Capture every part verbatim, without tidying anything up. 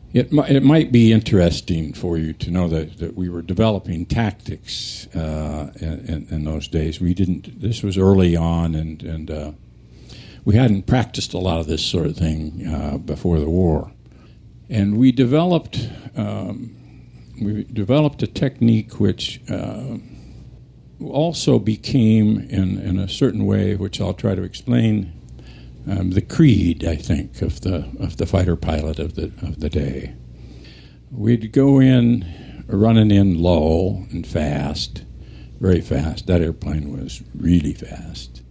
It, it might be interesting for you to know that, that we were developing tactics uh, in, in those days. We didn't. This was early on, and and uh, we hadn't practiced a lot of this sort of thing uh, before the war. And we developed um, we developed a technique which uh, also became, in in a certain way, which I'll try to explain. Um, the creed, I think, of the of the fighter pilot of the of the day. We'd go in, running in low and fast, very fast. That airplane was really fast.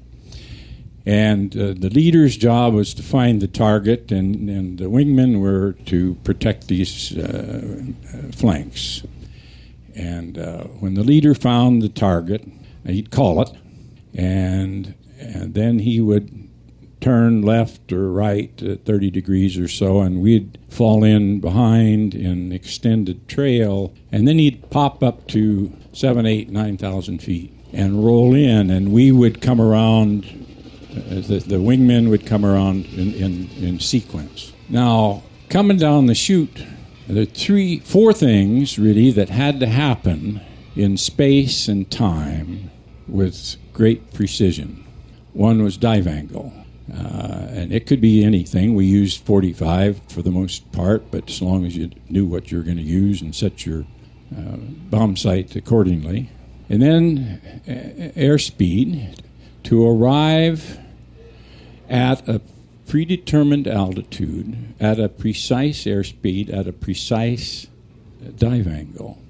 And uh, the leader's job was to find the target, and, and the wingmen were to protect these uh, flanks. And uh, when the leader found the target, he'd call it, and and then he would turn left or right at thirty degrees or so, and we'd fall in behind in extended trail, and then he'd pop up to seven, eight, nine thousand feet and roll in, and we would come around, uh, the, the wingmen would come around in, in, in sequence. Now, coming down the chute, there are three, four things, really, that had to happen in space and time with great precision. One was dive angle. Uh, and it could be anything. We used forty-five for the most part, but as long as you knew what you were going to use and set your uh, bomb sight accordingly. And then uh, airspeed to arrive at a predetermined altitude, at a precise airspeed, at a precise dive angle,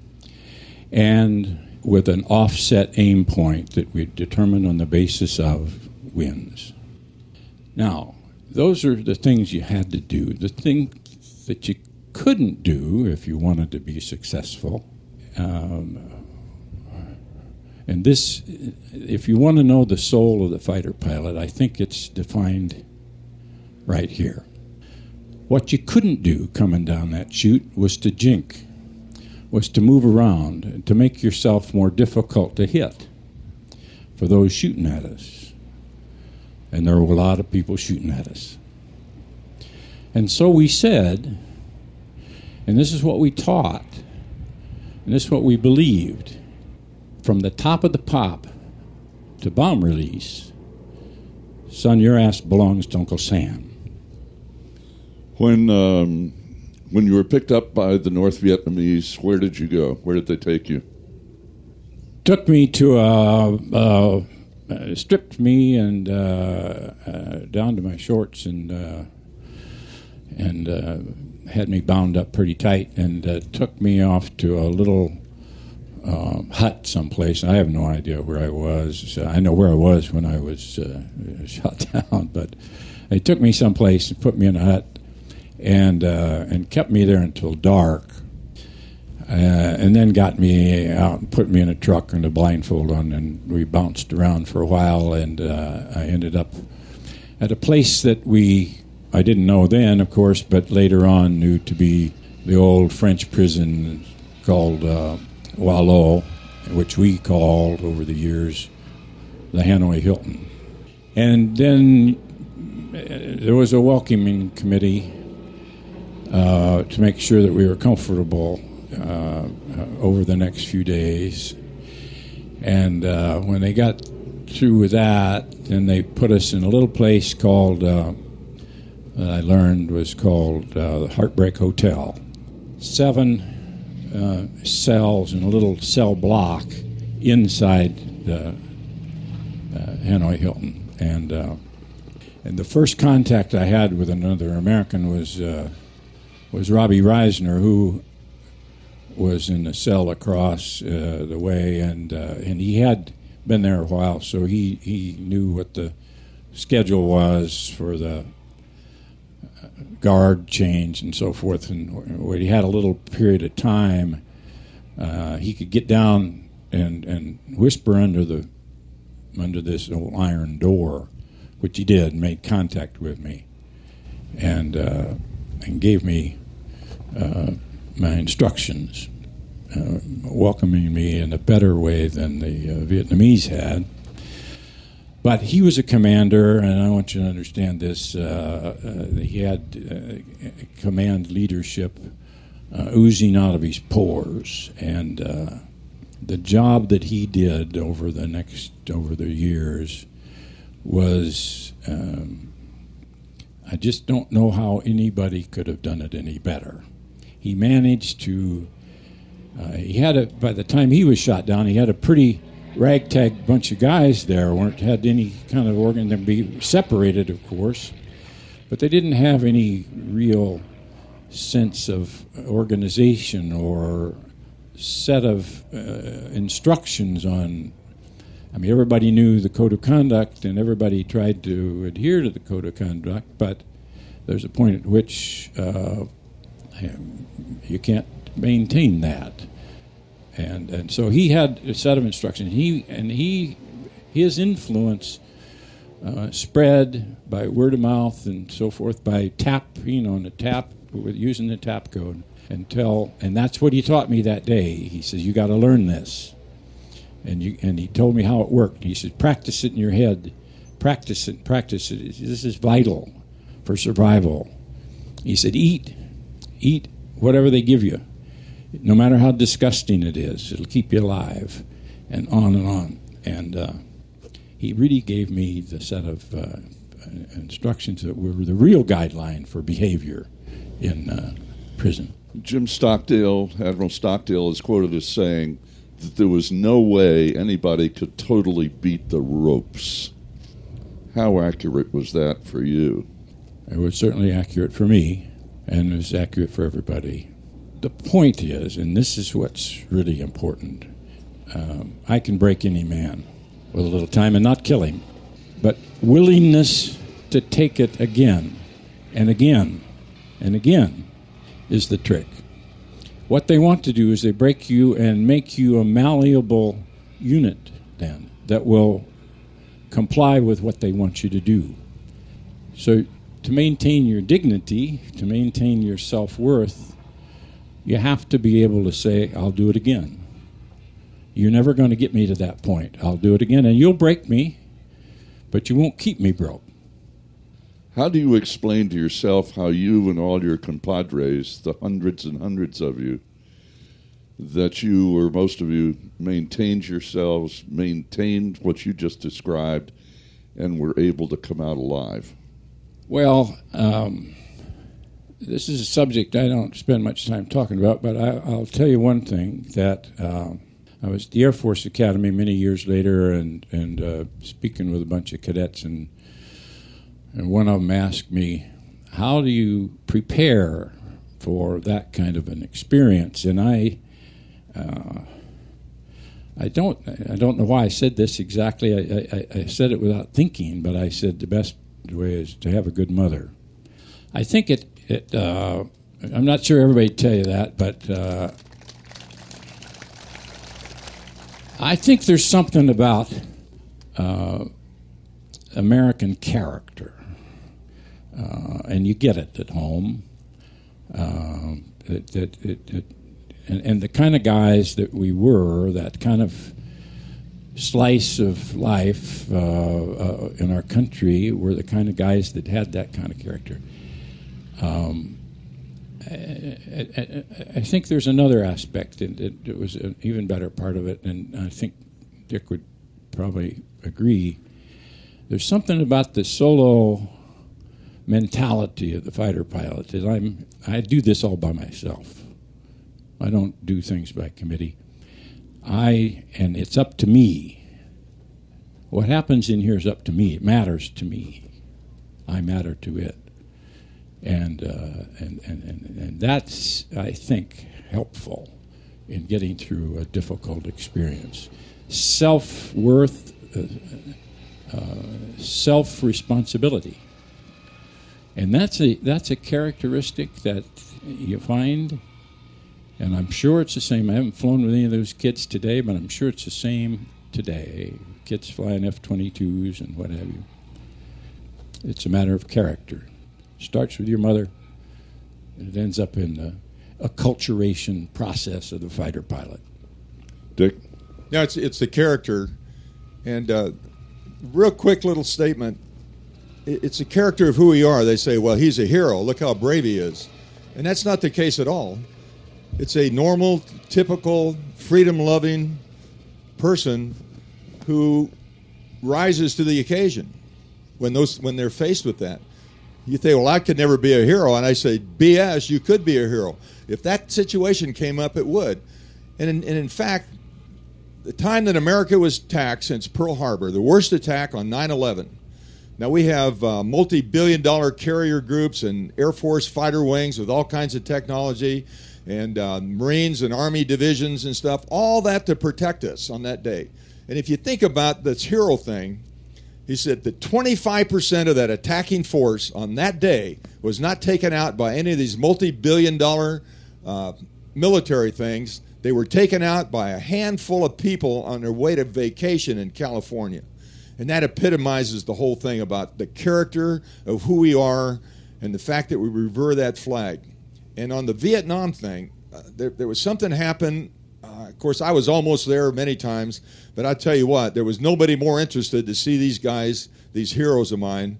and with an offset aim point that we determined on the basis of winds. Now, those are the things you had to do. The thing that you couldn't do if you wanted to be successful, um, and this, if you want to know the soul of the fighter pilot, I think it's defined right here. What you couldn't do coming down that chute was to jink, was to move around, to make yourself more difficult to hit for those shooting at us. And there were a lot of people shooting at us. And so we said, and this is what we taught, and this is what we believed, from the top of the pop to bomb release, son, your ass belongs to Uncle Sam. When um, when you were picked up by the North Vietnamese, where did you go? Where did they take you? Took me to a... a Uh, stripped me and uh, uh, down to my shorts and uh, and uh, had me bound up pretty tight and uh, took me off to a little um, hut someplace. I have no idea where I was. I know where I was when I was uh, shot down, but they took me someplace and put me in a hut and uh, and kept me there until dark. Uh, and then got me out and put me in a truck and a blindfold on, and we bounced around for a while, and uh, I ended up at a place that we, I didn't know then, of course, but later on knew to be the old French prison called uh, Wallow, which we called over the years the Hanoi Hilton. And then uh, there was a welcoming committee uh, to make sure that we were comfortable Uh, uh, over the next few days. And uh, when they got through with that, then they put us in a little place called, uh, that I learned was called uh, the Heartbreak Hotel. Seven uh, cells in a little cell block inside the uh, Hanoi Hilton. And, uh, and the first contact I had with another American was, uh, was Robbie Reisner, who was in the cell across uh, the way, and uh, and he had been there a while, so he, he knew what the schedule was for the guard change and so forth. And when he had a little period of time, uh, he could get down and, and whisper under the under this old iron door, which he did, and made contact with me, and uh, and gave me Uh, my instructions, uh, welcoming me in a better way than the uh, Vietnamese had. But he was a commander, and I want you to understand this. Uh, uh, he had uh, command leadership uh, oozing out of his pores. And uh, the job that he did over the next over the years was, um, I just don't know how anybody could have done it any better. He managed to, uh, he had a, by the time he was shot down, he had a pretty ragtag bunch of guys there, weren't had any kind of organ, they'd be separated, of course, but they didn't have any real sense of organization or set of uh, instructions on. I mean, everybody knew the code of conduct, and everybody tried to adhere to the code of conduct, but there's a point at which uh, you can't maintain that. And and so he had a set of instructions. He and he, his influence uh, spread by word of mouth and so forth, by tap, you know, on the tap, with using the tap code. Until, and that's what he taught me that day. He says, you got to learn this. And you and he told me how it worked. He said, practice it in your head. Practice it, practice it. This is vital for survival. He said, eat. Eat whatever they give you. No matter how disgusting it is, it'll keep you alive. And on and on. And uh, he really gave me the set of uh, instructions that were the real guideline for behavior in uh, prison. Jim Stockdale, Admiral Stockdale, is quoted as saying that there was no way anybody could totally beat the ropes. How accurate was that for you? It was certainly accurate for me, and it was accurate for everybody. The point is, and this is what's really important, um, I can break any man with a little time and not kill him, but willingness to take it again and again and again is the trick. What they want to do is they break you and make you a malleable unit then that will comply with what they want you to do. So to maintain your dignity, to maintain your self-worth, you have to be able to say, I'll do it again. You're never going to get me to that point. I'll do it again, and you'll break me, but you won't keep me broke. How do you explain to yourself how you and all your compadres, the hundreds and hundreds of you, that you, or most of you, maintained yourselves, maintained what you just described, and were able to come out alive? Well, um, this is a subject I don't spend much time talking about, but I, I'll tell you one thing, that uh, I was at the Air Force Academy many years later and, and uh, speaking with a bunch of cadets, and And one of them asked me, how do you prepare for that kind of an experience? And I uh, I don't I don't know why I said this exactly. I, I, I said it without thinking, but I said the best way is to have a good mother. I think it, it uh, I'm not sure everybody tell you that, but uh, I think there's something about uh, American character. Uh, and you get it at home. Uh, it, it, it, it, and, and the kind of guys that we were, that kind of slice of life uh, uh, in our country, were the kind of guys that had that kind of character. Um, I, I, I think there's another aspect, and it, it was an even better part of it, and I think Dick would probably agree. There's something about the solo mentality of the fighter pilot that I'm I do this all by myself. I don't do things by committee. I and it's up to me. What happens in here is up to me. It matters to me. I matter to it. And uh, and, and, and and that's, I think, helpful in getting through a difficult experience. Self-worth, uh, uh, self-responsibility. And that's a that's a characteristic that you find, and I'm sure it's the same. I haven't flown with any of those kids today, but I'm sure it's the same today. Kids flying F twenty-twos and what have you. It's a matter of character. It starts with your mother, and it ends up in the acculturation process of the fighter pilot. Dick? Yeah, it's, it's the character. And uh, real quick little statement. It's a character of who we are. They say, well, he's a hero. Look how brave he is. And that's not the case at all. It's a normal, typical, freedom-loving person who rises to the occasion when those when they're faced with that. You think, well, I could never be a hero. And I say, B S, you could be a hero. If that situation came up, it would. And in, and in fact, the time that America was attacked since Pearl Harbor, the worst attack on nine eleven. Now, we have uh, multi-billion dollar carrier groups and Air Force fighter wings with all kinds of technology and uh, Marines and Army divisions and stuff, all that to protect us on that day. And if you think about this hero thing, he said that twenty-five percent of that attacking force on that day was not taken out by any of these multi-billion dollar uh, military things. They were taken out by a handful of people on their way to vacation in California. And that epitomizes the whole thing about the character of who we are and the fact that we revere that flag. And on the Vietnam thing, uh, there, there was something happened. Uh, of course, I was almost there many times, but I tell you what, there was nobody more interested to see these guys, these heroes of mine,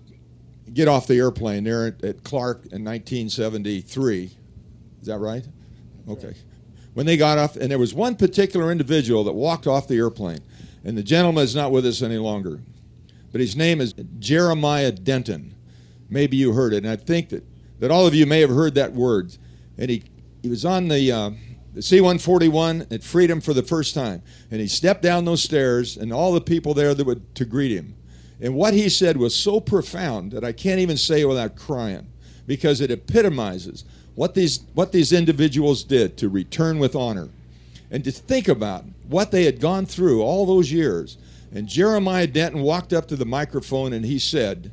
get off the airplane there at, at Clark in nineteen seventy-three. Is that right? Okay. When they got off, and there was one particular individual that walked off the airplane, and the gentleman is not with us any longer, but his name is Jeremiah Denton. Maybe you heard it, and I think that, that all of you may have heard that word. And he, he was on the, uh, the C one forty-one at Freedom for the first time, and he stepped down those stairs, and all the people there that would to greet him. And what he said was so profound that I can't even say it without crying, because it epitomizes what these what these individuals did to return with honor, and to think about what they had gone through all those years. And Jeremiah Denton walked up to the microphone and he said,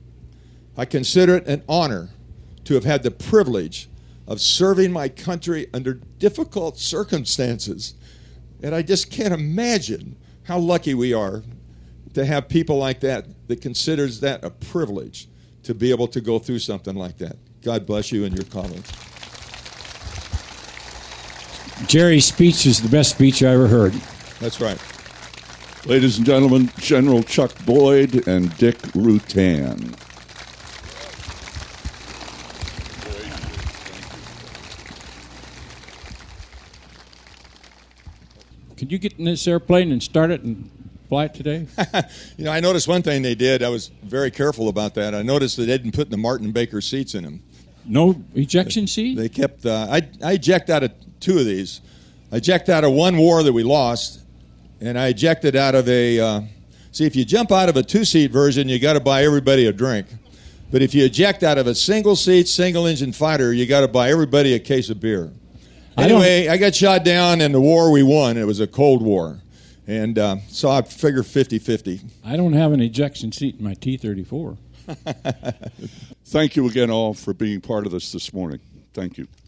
I consider it an honor to have had the privilege of serving my country under difficult circumstances. And I just can't imagine how lucky we are to have people like that that considers that a privilege to be able to go through something like that. God bless you and your comments. Jerry's speech is the best speech I ever heard. That's right. Ladies and gentlemen, General Chuck Boyd and Dick Rutan. Could you get in this airplane and start it and fly it today? You know, I noticed one thing they did. I was very careful about that. I noticed that they didn't put the Martin Baker seats in them. No ejection seat? They kept, uh, I, I ejected out of two of these. I ejected out of one war that we lost, and I ejected out of a, uh, see, if you jump out of a two-seat version, you got to buy everybody a drink. But if you eject out of a single-seat, single-engine fighter, you got to buy everybody a case of beer. Anyway, I, I got shot down in the war we won. It was a Cold War. And uh, so I figure fifty-fifty. I don't have an ejection seat in my T thirty-four. Thank you again all for being part of this this morning. Thank you.